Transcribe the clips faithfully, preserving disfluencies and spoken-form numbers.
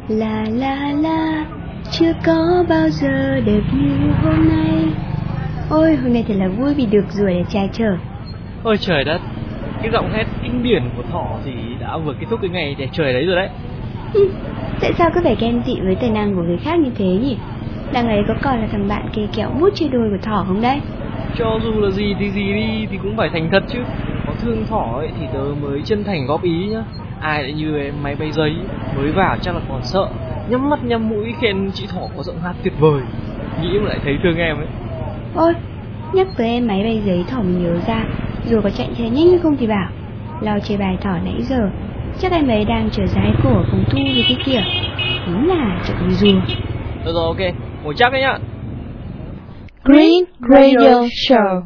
La la la, chưa có bao giờ đẹp như hôm nay. Ôi, hôm nay thật là vui vì được rùa để trai chở. Ôi trời đất, cái giọng hét kinh điển của Thỏ thì đã vừa kết thúc cái ngày đẹp trời đấy rồi đấy. Ừ, tại sao cứ phải ghen tị với tài năng của người khác như thế nhỉ? Đằng ấy có còn là thằng bạn kê kẹo mút chia đôi của Thỏ không đấy? Cho dù là gì thì gì đi thì cũng phải thành thật chứ. Có thương Thỏ ấy thì tớ mới chân thành góp ý nhá. Ai lại như em máy bay giấy, mới vào chắc là còn sợ, nhắm mắt nhắm mũi khen chị Thỏ có giọng hát tuyệt vời, nghĩ mà lại thấy thương em ấy. Ôi, nhắc tới em máy bay giấy Thỏ mình nhớ ra, dù có chạy xe nhanh hay không thì bảo. Lo chê bài Thỏ nãy giờ, chắc em ấy đang chờ giái cổ ở phòng thu với cái kia. Đúng là chợ như rùa. Được rồi, ok, ngồi chắc đấy nhá. Green Radio Show.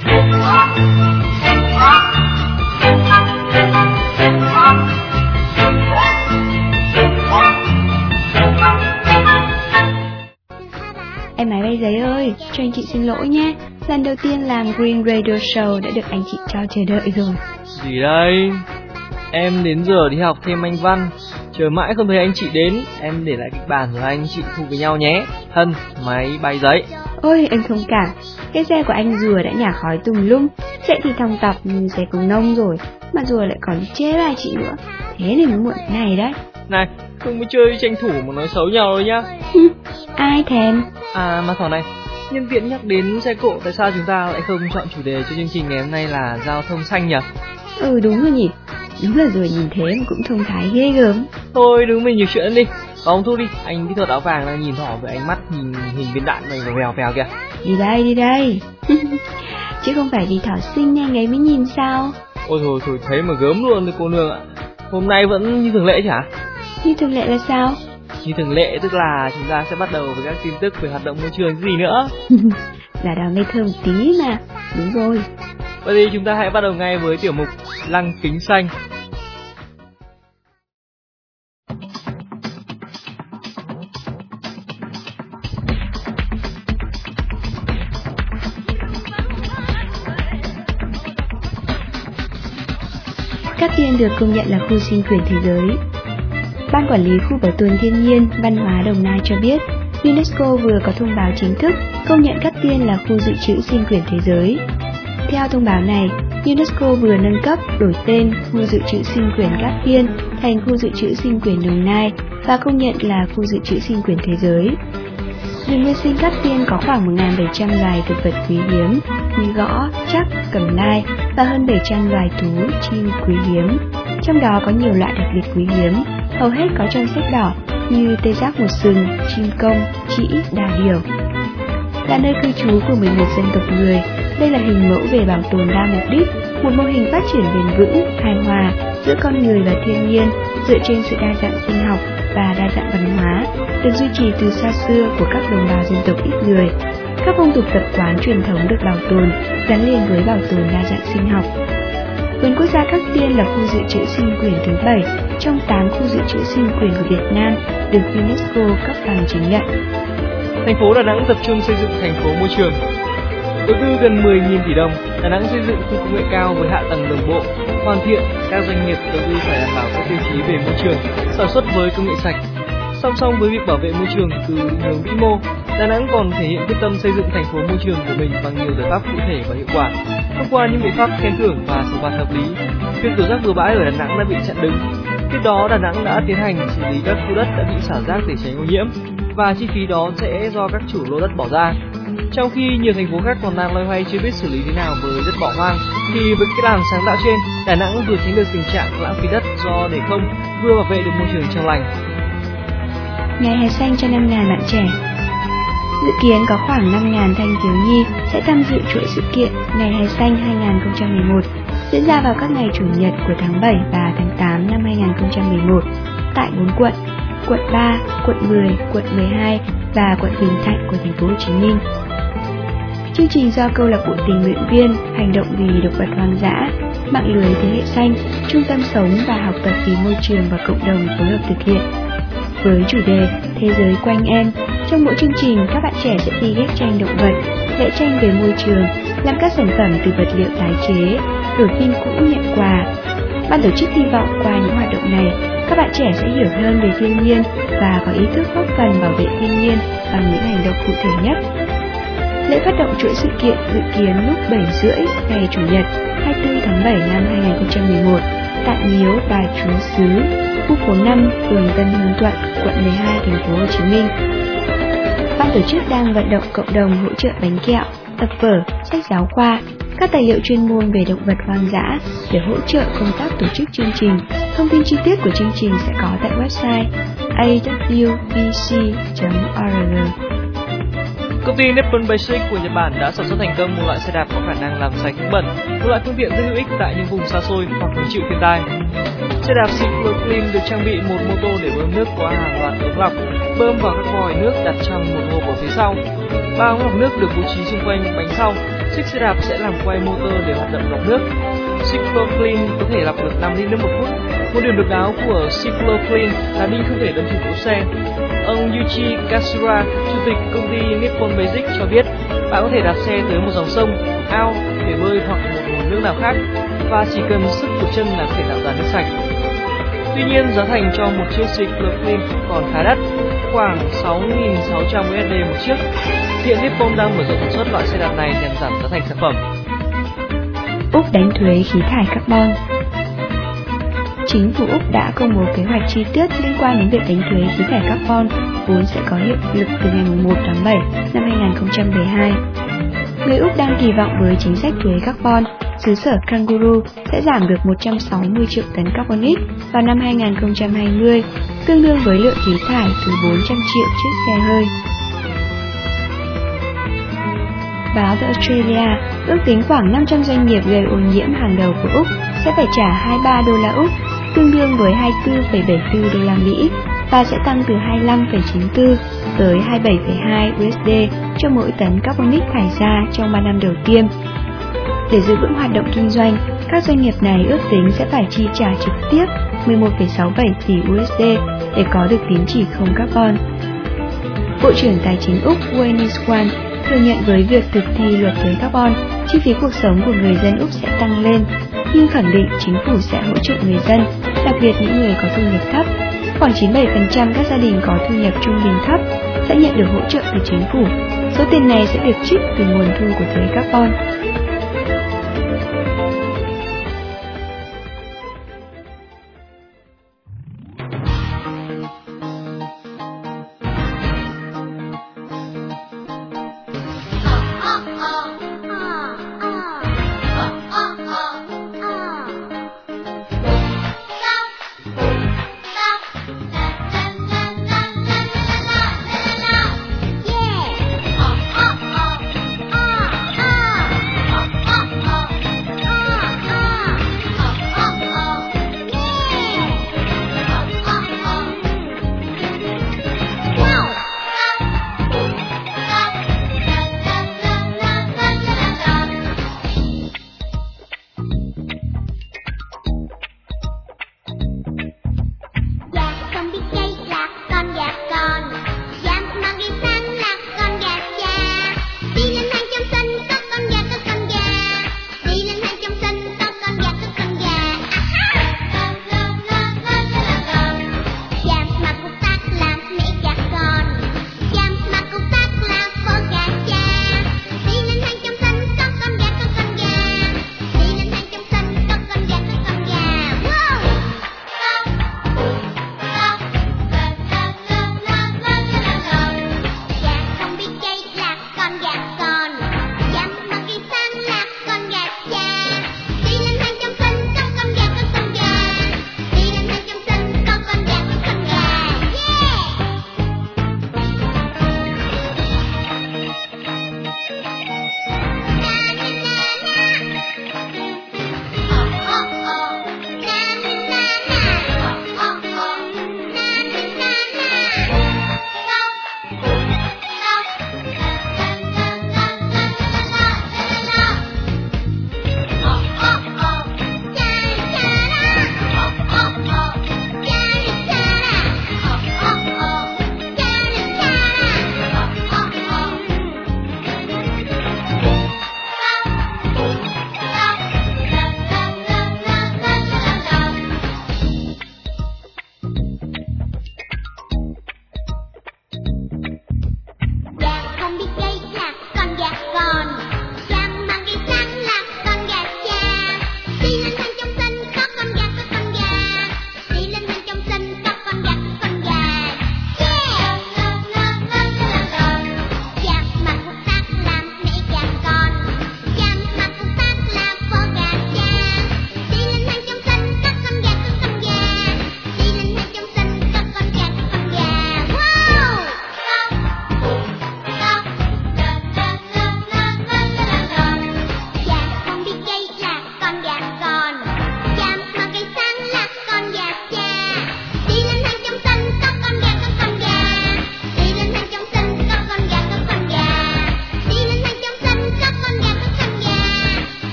Em máy bay giấy ơi, cho anh chị xin lỗi nhé. Lần đầu tiên làm Green Radio Show đã được anh chị cho chờ đợi rồi. Gì đây? Em đến giờ đi học thêm anh Văn, chờ mãi không thấy anh chị đến. Em để lại kịch bản rồi anh chị thu với nhau nhé. Thân, máy bay giấy. Ôi anh thông cảm, cái xe của anh rùa đã nhả khói tùm lum, chạy thì thòng tọc xe cùng nông rồi, mà rùa lại còn chế bài chị nữa. Thế nên mới muộn này đấy. Này, không có chơi tranh thủ mà nói xấu nhau rồi nhá. Ai thèm. À mà Thỏ này, nhân tiện nhắc đến xe cộ, tại sao chúng ta lại không chọn chủ đề cho chương trình ngày hôm nay là giao thông xanh nhỉ? Ừ đúng rồi nhỉ, đúng là rồi nhìn thế mà cũng thông thái ghê gớm. Thôi đừng mình nhiều chuyện đi, có ông Thu đi, anh kỹ thuật áo vàng đang nhìn Thỏ với ánh mắt nhìn hình viên đạn này vèo vèo kìa. Đi đây đi đây. Chứ không phải vì Thỏ xinh nên anh ấy mới nhìn sao? Ôi thôi thôi thấy mà gớm luôn đấy cô nương ạ. Hôm nay vẫn như thường lệ chứ hả? Như thường lệ là sao? Như thường lệ tức là chúng ta sẽ bắt đầu với các tin tức về hoạt động môi trường gì nữa. Là đào ngây thơ một tí mà. Đúng rồi. Vậy thì chúng ta hãy bắt đầu ngay với tiểu mục Lăng Kính Xanh. Cát Tiên được công nhận là khu sinh quyển thế giới. Ban quản lý khu bảo tồn thiên nhiên văn hóa Đồng Nai cho biết, UNESCO vừa có thông báo chính thức công nhận Cát Tiên là khu dự trữ sinh quyển thế giới. Theo thông báo này, UNESCO vừa nâng cấp đổi tên khu dự trữ sinh quyển Cát Tiên thành khu dự trữ sinh quyển Đồng Nai và công nhận là khu dự trữ sinh quyển thế giới. Rừng nguyên sinh Cát Tiên có khoảng một nghìn bảy trăm loài thực vật quý hiếm như gõ, trắc, cẩm lai và hơn bảy trăm loài thú, chim quý hiếm. Trong đó có nhiều loại đặc biệt quý hiếm, hầu hết có trong sách đỏ như tê giác một sừng, chim công, trĩ, đà điểu. Là nơi cư trú của mười một dân tộc người, đây là hình mẫu về bảo tồn đa mục đích, một mô hình phát triển bền vững, hài hòa giữa con người và thiên nhiên dựa trên sự đa dạng sinh học và đa dạng văn hóa, được duy trì từ xa xưa của các đồng bào dân tộc ít người. Các phong tục tập quán truyền thống được bảo tồn, gắn liền với bảo tồn đa dạng sinh học. Vườn quốc gia Cát Tiên là khu dự trữ sinh quyển thứ bảy trong tám khu dự trữ sinh quyển của Việt Nam được UNESCO cấp bằng chứng nhận. Thành phố Đà Nẵng tập trung xây dựng thành phố môi trường. Đầu tư gần mười nghìn tỷ đồng, Đà Nẵng xây dựng khu công nghệ cao với hạ tầng đồng bộ, hoàn thiện. Các doanh nghiệp đầu tư phải đảm bảo các tiêu chí về môi trường, sản xuất với công nghệ sạch. Song song với việc bảo vệ môi trường từ định hướng vĩ mô, Đà Nẵng còn thể hiện quyết tâm xây dựng thành phố môi trường của mình bằng nhiều giải pháp cụ thể và hiệu quả. Thông qua những biện pháp khen thưởng và xử phạt hợp lý, việc đổ rác bừa bãi ở Đà Nẵng đã bị chặn đứng. Tiếp đó, Đà Nẵng đã tiến hành xử lý các khu đất đã bị xả rác để tránh ô nhiễm, và chi phí đó sẽ do các chủ lô đất bỏ ra. Trong khi nhiều thành phố khác còn đang loay hoay chưa biết xử lý thế nào với đất bỏ hoang, thì với cái làm sáng tạo trên, Đà Nẵng vừa tránh được tình trạng lãng phí đất do để không, vừa bảo vệ được môi trường trong lành. Ngày hè xanh cho năm nghìn bạn trẻ. Dự kiến có khoảng năm nghìn thanh thiếu nhi sẽ tham dự chuỗi sự kiện Ngày hè xanh hai không một một diễn ra vào các ngày chủ nhật của tháng bảy và tháng tám năm hai không một một tại bốn quận: quận ba, quận mười, quận mười hai và quận Bình Thạnh của thành phố Hồ Chí Minh. Chương trình do câu lạc bộ tình nguyện viên hành động vì động vật hoang dã, mạng lưới thế hệ xanh, trung tâm sống và học tập vì môi trường và cộng đồng phối hợp thực hiện. Với chủ đề Thế giới quanh em, trong mỗi chương trình các bạn trẻ sẽ thi ghép tranh động vật, vẽ tranh về môi trường, làm các sản phẩm từ vật liệu tái chế, đổi pin cũ nhận quà. Ban tổ chức hy vọng qua những hoạt động này Các bạn trẻ sẽ hiểu hơn về thiên nhiên và có ý thức góp phần bảo vệ thiên nhiên bằng những hành động cụ thể nhất. Lễ phát động chuỗi sự kiện dự kiến lúc bảy rưỡi ngày Chủ nhật hai mươi tư tháng bảy năm hai nghìn không trăm mười một tại miếu Bà Chúa Xứ, khu phố năm, phường Tân Hương Thuận, quận mười hai, thành phố Hồ Chí Minh. Ban tổ chức đang vận động cộng đồng hỗ trợ bánh kẹo, tập vở, sách giáo khoa, các tài liệu chuyên môn về động vật hoang dã để hỗ trợ công tác tổ chức chương trình. Thông tin chi tiết của chương trình sẽ có tại website a w b c chấm org. Công ty Nippon Basic của Nhật Bản đã sản xuất thành công một loại xe đạp có khả năng làm sạch nước bẩn, một loại phương tiện rất hữu ích tại những vùng xa xôi hoặc hứng chịu thiên tai. Xe đạp Cyclo Clean được trang bị một mô tô để bơm nước qua hàng loạt ống lọc, bơm vào các vòi nước đặt trong một hộp ở phía sau. Ba ống lọc nước được bố trí xung quanh bánh sau. Chiếc xe đạp sẽ làm quay motor để hoạt động lọc nước. Cyclo Clean có thể lọc được năm lít nước một phút. Một điểm độc đáo của Cyclo Clean là đi không thể đâm thủng lốp xe. Ông Yuichi Katsura, chủ tịch công ty Nippon Basic cho biết, bạn có thể đạp xe tới một dòng sông, ao, bể bơi hoặc một nguồn nước nào khác, và chỉ cần sức của chân là có thể tạo ra nước sạch. Tuy nhiên, giá thành cho một chiếc Cyclo Clean còn khá đắt, khoảng sáu nghìn sáu trăm đô la một chiếc. Hiện Nippon đang mở rộng sản xuất loại xe đạp này nhằm giảm giá thành sản phẩm. Úc đánh thuế khí thải carbon. Chính phủ Úc đã công bố kế hoạch chi tiết liên quan đến việc đánh thuế khí thải carbon vốn sẽ có hiệu lực từ ngày mùng một tháng bảy năm hai nghìn không trăm mười hai. Người Úc đang kỳ vọng với chính sách thuế carbon, xứ sở Kangaroo sẽ giảm được một trăm sáu mươi triệu tấn carbonic vào năm hai nghìn không trăm hai mươi, tương đương với lượng khí thải từ bốn trăm triệu chiếc xe hơi. Báo The Australia ước tính khoảng năm trăm doanh nghiệp gây ô nhiễm hàng đầu của Úc sẽ phải trả hai mươi ba đô la Úc, tương đương với hai mươi tư phẩy bảy mươi tư đô la Mỹ, và sẽ tăng từ hai mươi lăm phẩy chín mươi tư tới hai mươi bảy phẩy hai đô la cho mỗi tấn carbonic thải ra trong ba năm đầu tiên. Để giữ vững hoạt động kinh doanh, các doanh nghiệp này ước tính sẽ phải chi trả trực tiếp mười một phẩy sáu bảy tỷ đô la để có được tín chỉ không carbon. Bộ trưởng Tài chính Úc Wayne Swan thừa nhận với việc thực thi luật thuế carbon, chi phí cuộc sống của người dân Úc sẽ tăng lên, nhưng khẳng định chính phủ sẽ hỗ trợ người dân, đặc biệt những người có thu nhập thấp. Khoảng chín mươi bảy phần trăm các gia đình có thu nhập trung bình thấp sẽ nhận được hỗ trợ từ chính phủ. Số tiền này sẽ được trích từ nguồn thu của thuế carbon.